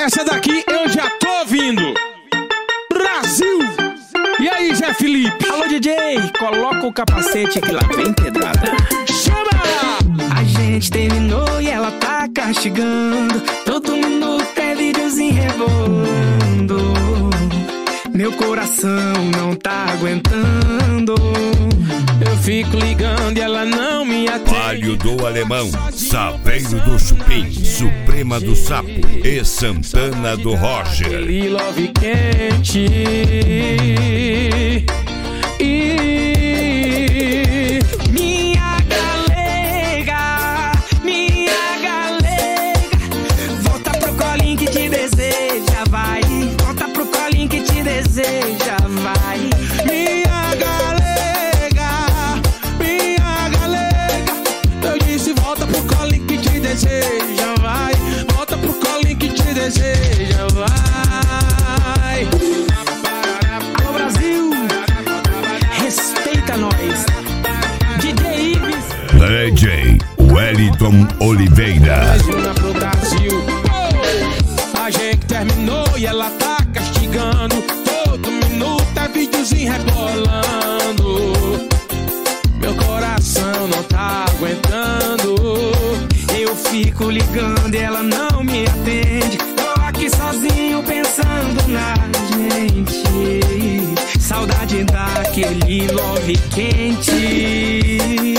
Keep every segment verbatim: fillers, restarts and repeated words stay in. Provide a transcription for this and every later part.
Essa daqui eu já tô ouvindo. Brasil! E aí, Zé Felipe? Alô, D J, coloca o capacete que lá vem pedrada. Chama! A gente terminou e ela tá castigando. Todo minuto é videozinho rebolando. Meu coração não tá aguentando. Eu fico ligando e ela não me atende. Palio do Alemão, Saveiro do Chupim, Suprema do Sapo e Santana do Roger. Aquele love quente. E minha galega, minha galega, volta pro colinho que te deseja, vai. Volta pro colinho que te deseja, vai. Minha galega, minha galega, eu disse volta pro colinho que te deseja, vai. Volta pro colinho que te deseja, vai. Alô, Brasil, respeita nós. D J Ives, D J Wellington Oliveira. Mais uma pro Brasil. Oh, a gente terminou e ela tá castigando. Todo minuto é videozinho rebolando. Meu coração não tá aguentando. eu fico ligando e ela não me atende. Tô aqui sozinho pensando na gente. Saudade daquele love quente.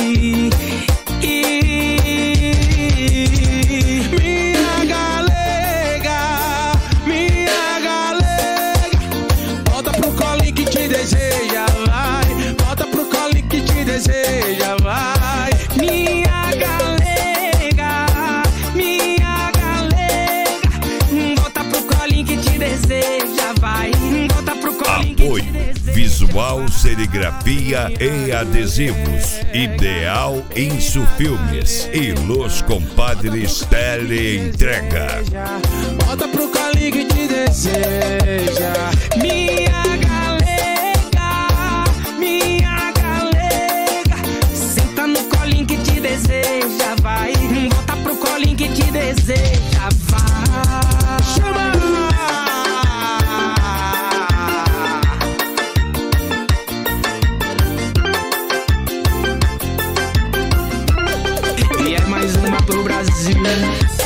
Minha galega, minha galega, volta pro colinho que te deseja, vai. Volta pro colinho que te deseja, vai. Minha galega, minha galega, volta pro colinho que te deseja, vai. Volta pro colinho que te Apoio deseja. Visual, serigrafia e adesivos. Ideal Insufilmes e Los Compadres Teleentrega. Volta pro colinho que te deseja. Minha galega, minha galega, senta no colinho que te deseja, vai. Volta pro colinho que te deseja, vai. Chama! E é mais uma pro Brasil.